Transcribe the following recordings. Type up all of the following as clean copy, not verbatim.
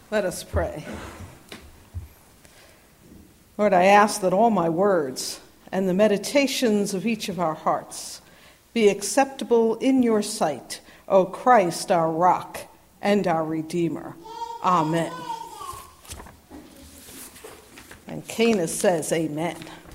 Let us pray. Lord, I ask that all my words and the meditations of each of our hearts be acceptable in your sight, O Christ, our rock and our Redeemer. Amen. And Canis says amen.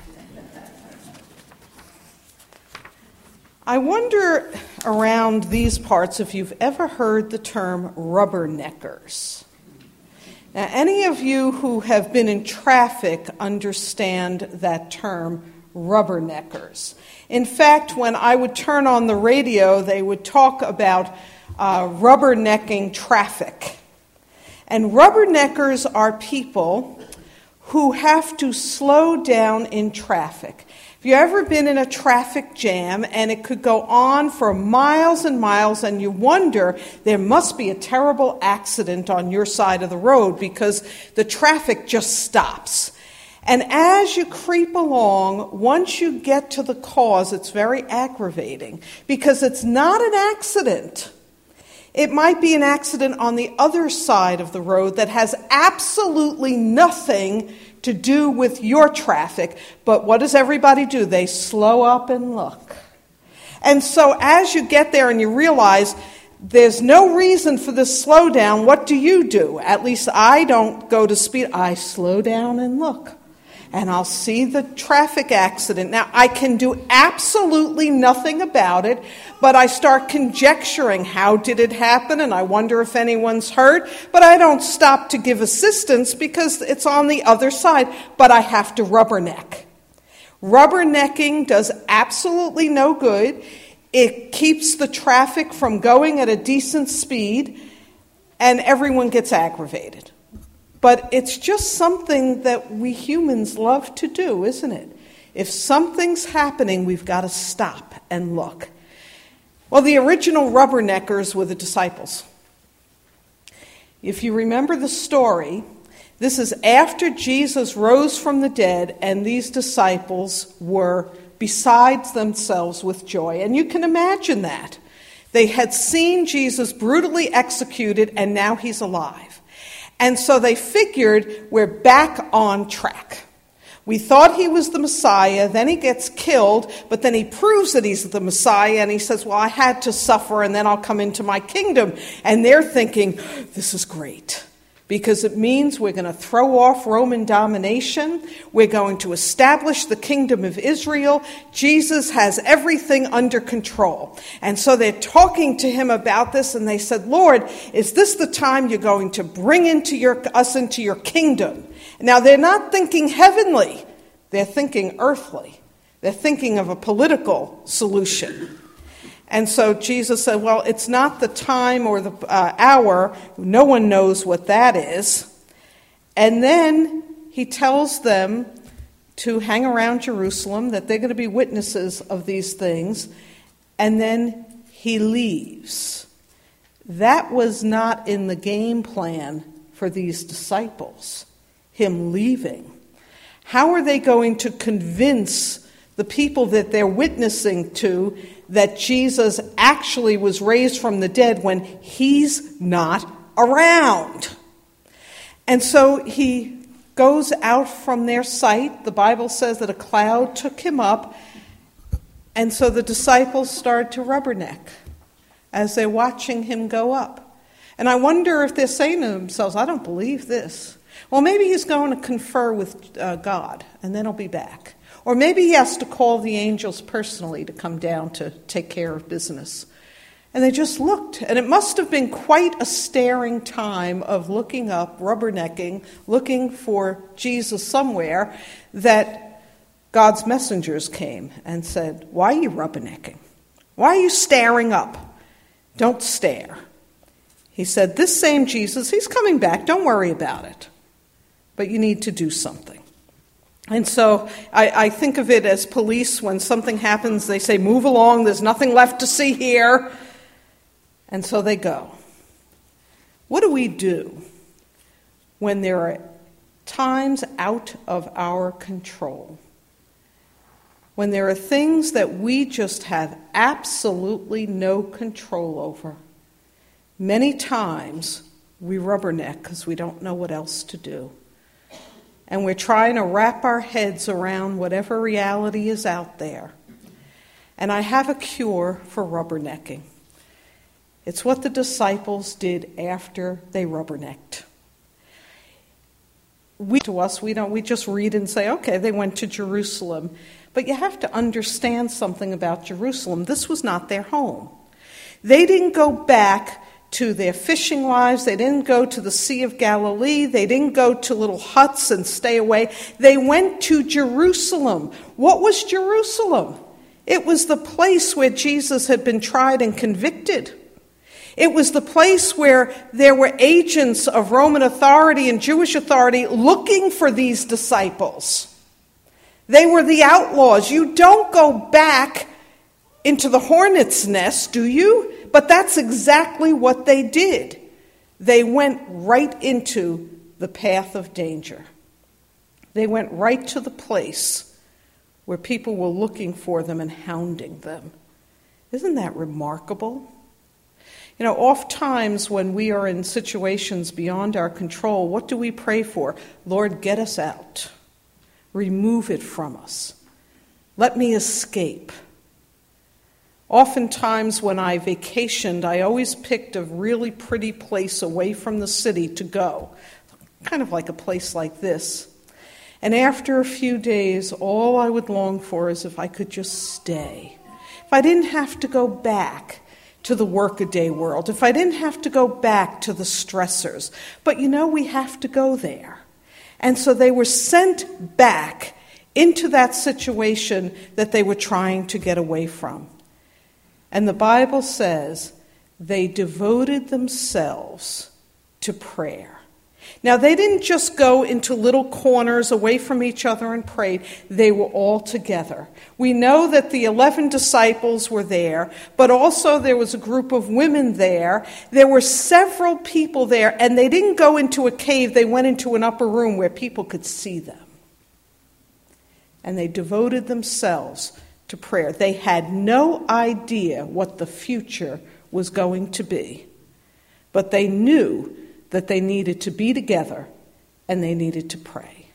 I wonder around these parts if you've ever heard the term rubberneckers. Now, any of you who have been in traffic understand that term, rubberneckers. In fact, when I would turn on the radio, they would talk about rubbernecking traffic. And rubberneckers are people who have to slow down in traffic. Have you ever been in a traffic jam and it could go on for miles and miles and you wonder there must be a terrible accident on your side of the road because the traffic just stops. And as you creep along, once you get to the cause, it's very aggravating because it's not an accident. It might be an accident on the other side of the road that has absolutely nothing to do with your traffic. But what does everybody do? They slow up and look. And so as you get there and you realize there's no reason for this slowdown, what do? At least I don't go to speed. I slow down and look. And I'll see the traffic accident. Now, I can do absolutely nothing about it, but I start conjecturing how did it happen, and I wonder if anyone's hurt. But I don't stop to give assistance because it's on the other side, but I have to rubberneck. Rubbernecking does absolutely no good. It keeps the traffic from going at a decent speed, and everyone gets aggravated. But it's just something that we humans love to do, isn't it? If something's happening, we've got to stop and look. Well, the original rubberneckers were the disciples. If you remember the story, this is after Jesus rose from the dead, and these disciples were beside themselves with joy. And you can imagine that. They had seen Jesus brutally executed, and now he's alive. And so they figured we're back on track. We thought he was the Messiah, then he gets killed, but then he proves that he's the Messiah, and he says, well, I had to suffer, and then I'll come into my kingdom. And they're thinking, this is great, because it means we're going to throw off Roman domination. We're going to establish the kingdom of Israel. Jesus has everything under control. And so they're talking to him about this, and they said, Lord, is this the time you're going to bring us into your kingdom? Now, they're not thinking heavenly. They're thinking earthly. They're thinking of a political solution. And so Jesus said, well, it's not the time or the hour. No one knows what that is. And then he tells them to hang around Jerusalem, that they're going to be witnesses of these things. And then he leaves. That was not in the game plan for these disciples, him leaving. How are they going to convince the people that they're witnessing to that Jesus actually was raised from the dead when he's not around? And so he goes out from their sight. The Bible says that a cloud took him up. And so the disciples started to rubberneck as they're watching him go up. And I wonder if they're saying to themselves, I don't believe this. Well, maybe he's going to confer with God, and then he'll be back. Or maybe he has to call the angels personally to come down to take care of business. And they just looked, and it must have been quite a staring time of looking up, rubbernecking, looking for Jesus somewhere, that God's messengers came and said, why are you rubbernecking? Why are you staring up? Don't stare. He said, this same Jesus, he's coming back. Don't worry about it. But you need to do something. And so I think of it as police. When something happens, they say, move along, there's nothing left to see here. And so they go. What do we do when there are times out of our control? When there are things that we just have absolutely no control over? Many times we rubberneck because we don't know what else to do. And we're trying to wrap our heads around whatever reality is out there. And I have a cure for rubbernecking. It's what the disciples did after they rubbernecked. We just read and say, okay, they went to Jerusalem. But you have to understand something about Jerusalem. This was not their home. They didn't go back to their fishing lives. They didn't go to the Sea of Galilee. They didn't go to little huts and stay away. They went to Jerusalem. What was Jerusalem? It was the place where Jesus had been tried and convicted. It was the place where there were agents of Roman authority and Jewish authority looking for these disciples. They were the outlaws. You don't go back into the hornet's nest, do you? But that's exactly what they did. They went right into the path of danger. They went right to the place where people were looking for them and hounding them. Isn't that remarkable? You know, oftentimes when we are in situations beyond our control, what do we pray for? Lord, get us out. Remove it from us. Let me escape. Oftentimes when I vacationed, I always picked a really pretty place away from the city to go, kind of like a place like this. And after a few days, all I would long for is if I could just stay. If I didn't have to go back to the workaday world, if I didn't have to go back to the stressors. But you know, we have to go there. And so they were sent back into that situation that they were trying to get away from. And the Bible says they devoted themselves to prayer. Now, they didn't just go into little corners away from each other and prayed. They were all together. We know that the 11 disciples were there, but also there was a group of women there. There were several people there, and they didn't go into a cave. They went into an upper room where people could see them. And they devoted themselves to prayer. They had no idea what the future was going to be, but they knew that they needed to be together and they needed to pray.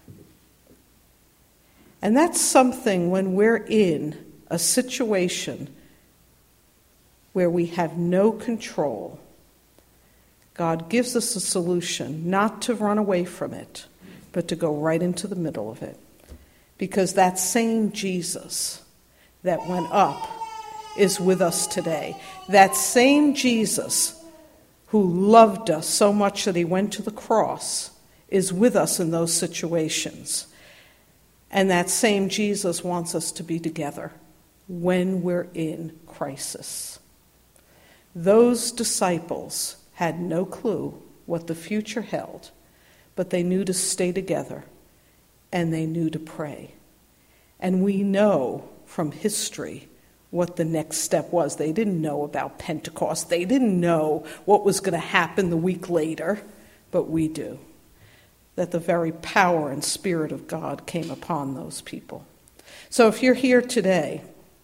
And that's something when we're in a situation where we have no control. God gives us a solution, not to run away from it, but to go right into the middle of it. Because that same Jesus that went up is with us today. That same Jesus who loved us so much that he went to the cross is with us in those situations. And that same Jesus wants us to be together when we're in crisis. Those disciples had no clue what the future held, but they knew to stay together and they knew to pray. And we know from history what the next step was. They didn't know about Pentecost. They didn't know what was going to happen the week later, but we do. That the very power and Spirit of God came upon those people. So if you're here today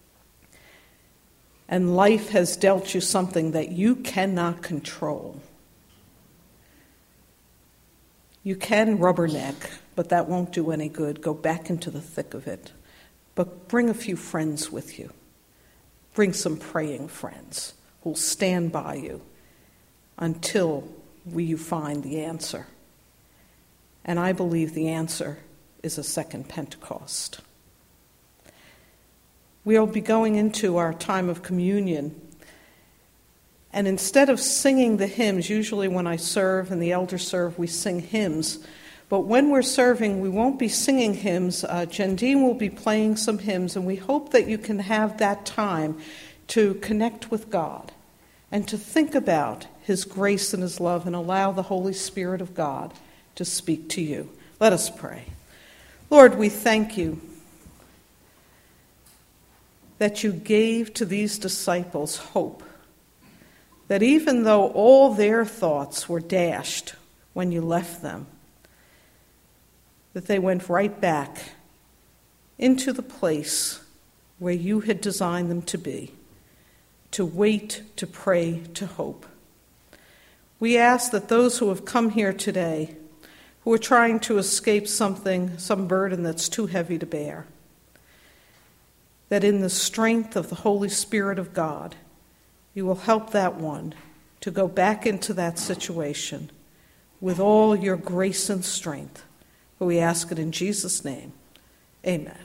and life has dealt you something that you cannot control, you can rubberneck, but that won't do any good. Go back into the thick of it. But bring a few friends with you. Bring some praying friends who'll stand by you until you find the answer. And I believe the answer is a second Pentecost. We'll be going into our time of communion. And instead of singing the hymns, usually when I serve and the elders serve, we sing hymns. But when we're serving, we won't be singing hymns. Jendine will be playing some hymns, and we hope that you can have that time to connect with God and to think about his grace and his love and allow the Holy Spirit of God to speak to you. Let us pray. Lord, we thank you that you gave to these disciples hope, that even though all their thoughts were dashed when you left them, that they went right back into the place where you had designed them to be, to wait, to pray, to hope. We ask that those who have come here today, who are trying to escape some burden that's too heavy to bear, that in the strength of the Holy Spirit of God, you will help that one to go back into that situation with all your grace and strength. For we ask it in Jesus' name. Amen.